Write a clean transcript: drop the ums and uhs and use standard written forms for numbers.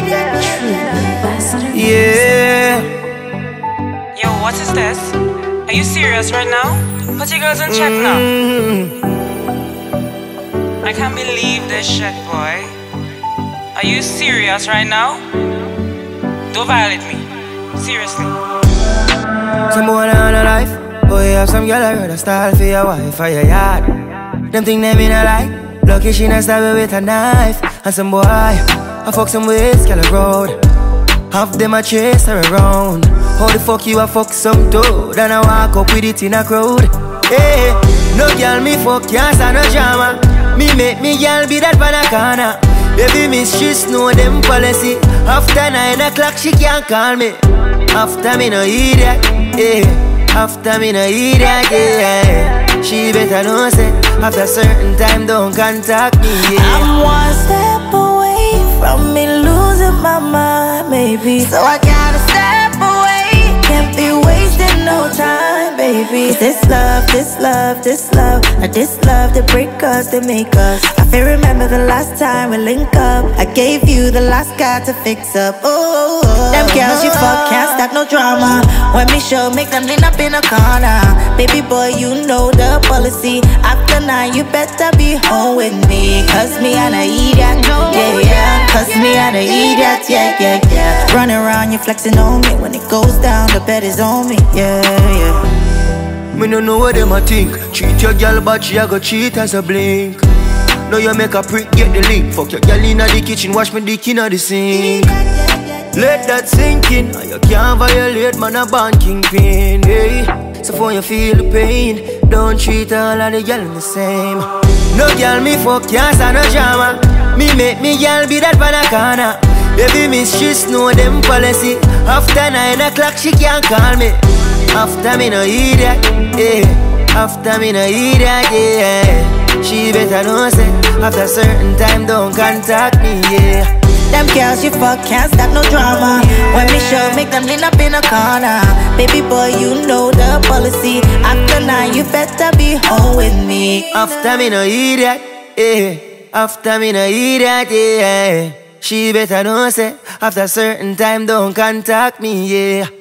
Yeah. Yo, what is this? Are you serious right now? Put your girls in check now. I can't believe this shit, boy. Are you serious right now? Don't violate me. Seriously. Some boy on a life. Boy, you have some girl I heard a style for your wife for your yard. Them think them in a life. Lucky she not stab me with a knife. And some boy, I fuck some ways, girl a road. Half them a chase her around. How the fuck you a fuck some toad and I walk up with it in a crowd? Hey, no girl me fuck, can't stand no drama. Me make me girl be that pan a corner. Baby miss, she know them policy. After 9 o'clock she can't call me. After me no idiot, yeah. After me no idiot, yeah. She better know say after certain time don't contact me, yeah. I'm one step away from me losing my mind, baby. So I gotta step away. Can't be wasting no time, baby. 'Cause this love they break us, they make us. I feel remember the last time we link up. I gave you the last guy to fix up. Oh, them girls you fuck can't stack no drama. When me show, make them lean up in a corner. Baby boy, you know the policy. After 9, you better be home with me. 'Cause me and I eat that, yeah. 'Cause me and I eat that, yeah. Running around, you flexing on me. When it goes down, the bed is on me, yeah. Me no know what them a think. Treat your girl but she a go cheat as a blink. Now you make a prick, get the link. Fuck your girl inna the kitchen, wash me dick inna the sink. Let that sink in. You can't violate, man, a born kingpin, hey. So for you feel the pain, don't treat all of the girl the same. No girl me fuck, can't stand no drama. Me make me girl be that pan a corner. Baby miss, she know them policy. After 9 o'clock she can't call me. After me no idiot, yeah. After me no idiot, yeah. She better know say after certain time don't contact me, yeah. Them girls you fuck can't stop no drama. When me show, make them lean up in a corner. Baby boy, you know the policy. After 9, you better be home with me. After me no idiot, yeah. After me no idiot, yeah. She better know say after certain time don't contact me, yeah.